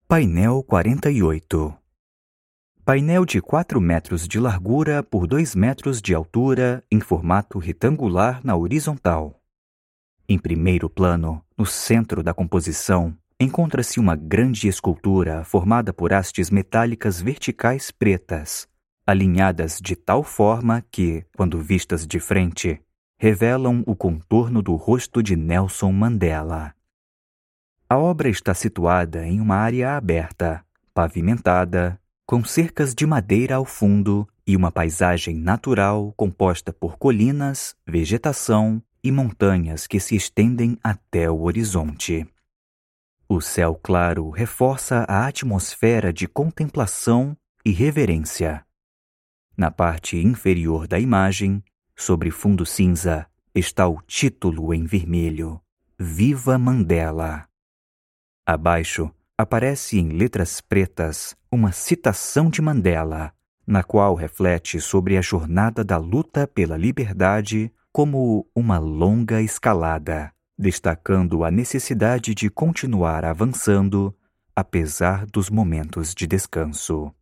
Painel 48. Painel de 4 metros de largura por 2 metros de altura em formato retangular na horizontal. Em primeiro plano, no centro da composição, encontra-se uma grande escultura formada por hastes metálicas verticais pretas, alinhadas de tal forma que, quando vistas de frente, revelam o contorno do rosto de Nelson Mandela. A obra está situada em uma área aberta, pavimentada, com cercas de madeira ao fundo e uma paisagem natural composta por colinas, vegetação e montanhas que se estendem até o horizonte. O céu claro reforça a atmosfera de contemplação e reverência. Na parte inferior da imagem, sobre fundo cinza, está o título em vermelho: Viva Mandela! Abaixo, aparece em letras pretas uma citação de Mandela, na qual reflete sobre a jornada da luta pela liberdade como uma longa escalada, destacando a necessidade de continuar avançando, apesar dos momentos de descanso.